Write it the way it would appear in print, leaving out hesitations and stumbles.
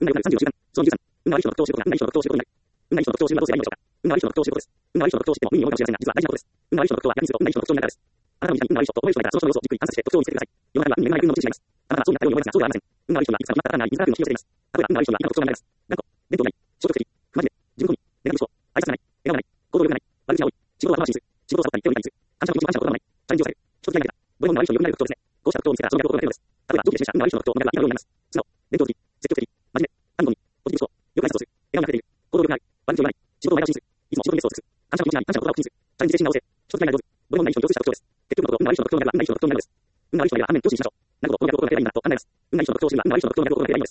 運が良くなる36時間。その13。運が悪い人の特徴を知ることが運がいい人の特徴を知ることになる。運がいい人の特徴を知るのはどうすればいいのでしょうか。運が悪い人の特徴を知ることです。運が悪い人の特徴を知っても運によるかもしれませんが、実は大事なことです。運が悪い人の特徴は逆にすると運がいい人の特徴になるからです。あなたの身近に運が悪い人と思える人がいたら、その人の様子をじっくり観察して特徴を見つけてください。世の中には運に恵まれない運の持ち主がいます。あなたはそうになったように思いますが、そうではありません。運が悪い人にはいつか決まったからない水から運を引き寄せています。例えば、運が悪い人には以下の特徴が見られます。頑固、伝統ない、消極的、不真面目、自分好み、ネガティブ思考、挨拶がない、笑顔がない、行動力がない、悪口が多い、仕事を後回しにする、仕事をサボったり手を抜いたりする、感謝の気持ちに感謝のことがない、チャレンジをされる、人付き合いが下手、これも運が悪い人の良くなる特徴ですね。こうした特徴を見つけたら、その逆を心がけるのです。例えば、上記で示した運が悪い人の特徴を見られると以下のようになります。素直、伝統的、積極的、真面目、神々、ポジティブ思考、よく挨拶をする、笑顔に溢れている、行動力がある、悪口を言わない、仕事を前倒しにする、いつも仕事にベストを尽くす、感謝の気持ちがない、感謝の言葉を口にする、チャレンジ精神が旺盛、人付き合いが上手、これも運がいい人に共通した特徴です。結局のところ、運が悪い人の特徴になるは運がいい人の特徴になるのです。運が悪い人がいれば反面、上司にしましょう。なるほど、これが心がければいいんだと考えます。運がいい人の特徴を知るには運が悪い人の特徴になることができればいいのです。